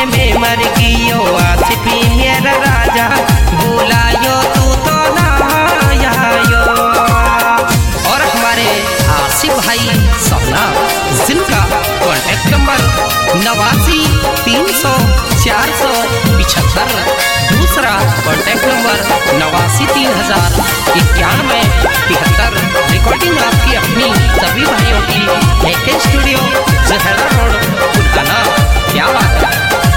में मर गियो आसिफी मेरा राजा, बुलायो तू तो ना आयो। और हमारे आसिफ भाई सोना, जिनका कॉन्टैक्ट नंबर 89 300 475, दूसरा कॉन्टैक्ट नंबर 89 3091 73। रिकॉर्डिंग आपकी अपनी सभी भाइयों की AK स्टूडियो जहरा रोड कुलकाना। क्या बात है।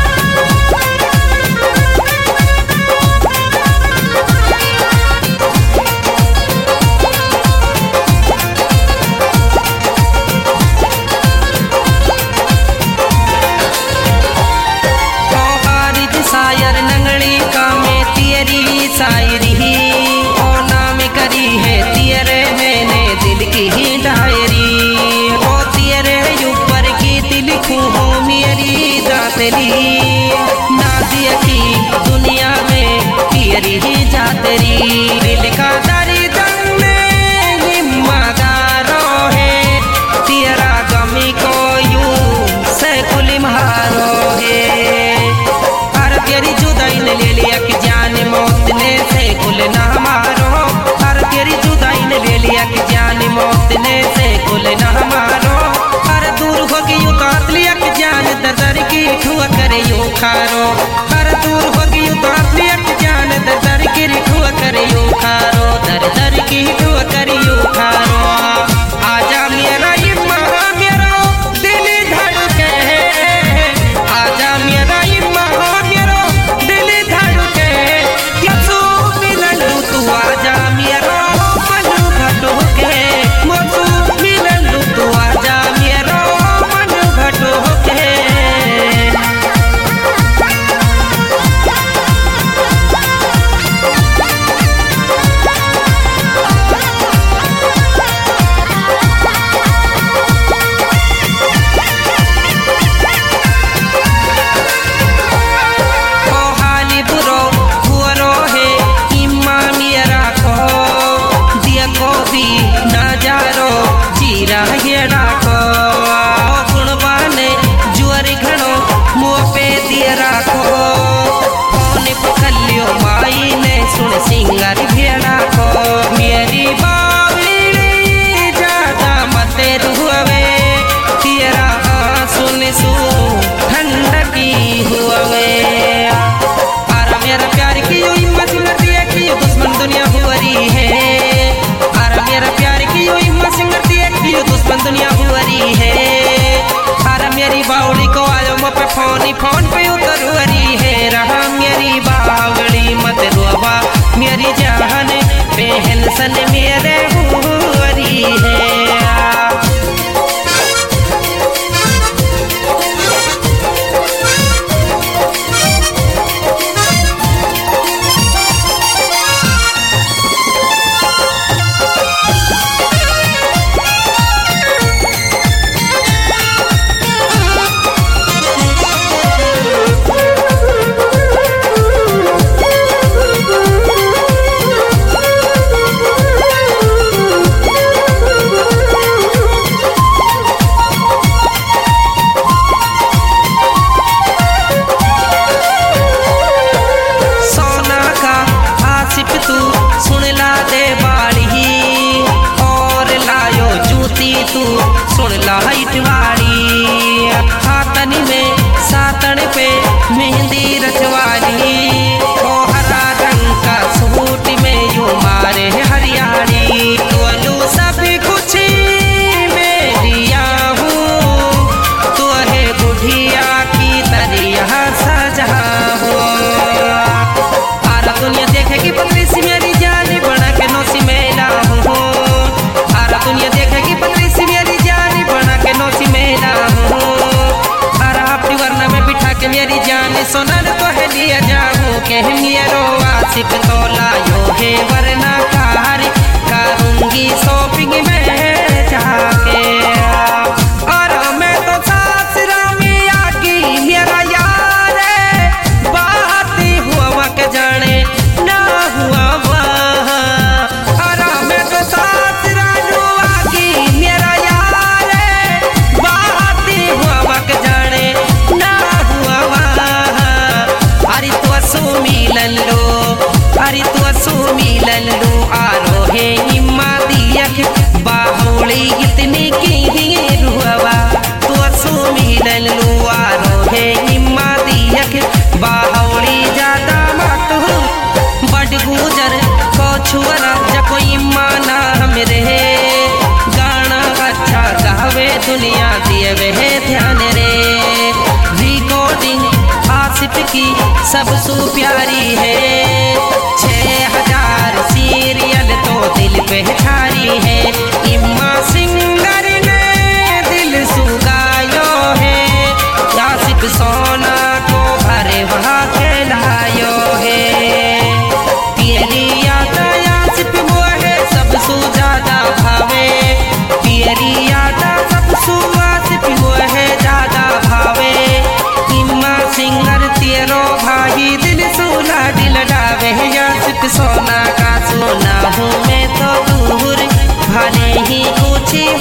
शायर नंगड़ी का में तेरी शायरी ओ नाम करी है तेरे मैंने दिल की ही डायरी। ओ तेरे ऊपर की दिल लिखूं हो मेरी जातरी, नादिया की दुनिया में तेरी ही जातरी। दिल का दर्द में हिम्मतदारों है, तेरा गमी को यूं से कुल मारो है। तेरी जुदाई ने ले लिया कि जान मौत ने से कुल ना मारो। हर तेरी जुदाई ने ले लिया कि जान मौत ने से कुल ना मारो। हर दूर हो गई यूं काट लिया कि जान दर की ठुआ करे यूं खारो। हर दूर हो गई यूं काट लिया कि जान दर की ठुआ करे यूं खारो। दर की ठुआ करे यूं खारो। आजा मेरा इम्मा मेरा दिल धड़के, आजा मेरा इम्मा आजा मेरा मन भटोके, मोतू मिललू तू आजा मेरा मन भटोके। ओ हाली बुरो हुरो है इम्मा मेरा को, दिया को भी नजारो जीरा हेड़ा को। गुणवाने जुअरी घणो मुँह पे दिया राखो, फोन पकलियो माई ने सुन सिंगारी भेड़ा को। मेरी बावली ज्यादा मते रुहवे, तेरा सुन सु ठंडकी हुए। आरा मेरा प्यार की यूं हिम्मत सिंगरती है कि यूं दुश्मन दुनिया हुआरी है। आरा मेरा प्यार की यूं हिम्मत सिंगरती है कि यूं दुश्मन दुनिया हुआरी है। आरा मेरी बावली को आयो मो पे फोन पे उतरुअरी है। रहा मेरी बावली मत रुआ मेरी जान पहन सन मेरे हुआरी है। तू सुन लाइट वाली, हाथन में सातन पे मेहंदी रचवाली। ओ हरा रंग का सूट में यूं मारे हरियाली। तू सब कुछ मैं दिया हूँ, तू है बुढ़िया की तरह सजा हूँ। आरा दुनिया देखेगी पतली सी मेरी जान बना के नौसी में लाऊं। आरा दुनिया देखेगी पतली सी मेरी जान बना के नौसी में लाऊं। आरा अपनी वरना में बिठा के मेरी जान सोनर तो है लिया जाऊं। कह मेरो आशिक तो लायो है वरना कार करूंगी शॉपिंग में जाके। और मैं तो सासरा में आकी मेरा यार बात हुआ के जाने ना हुआ वहाँ। और मैं तो सासरा आकी मेरा यार बात हुआ के जाने ना हुआ वहाँ। पूछी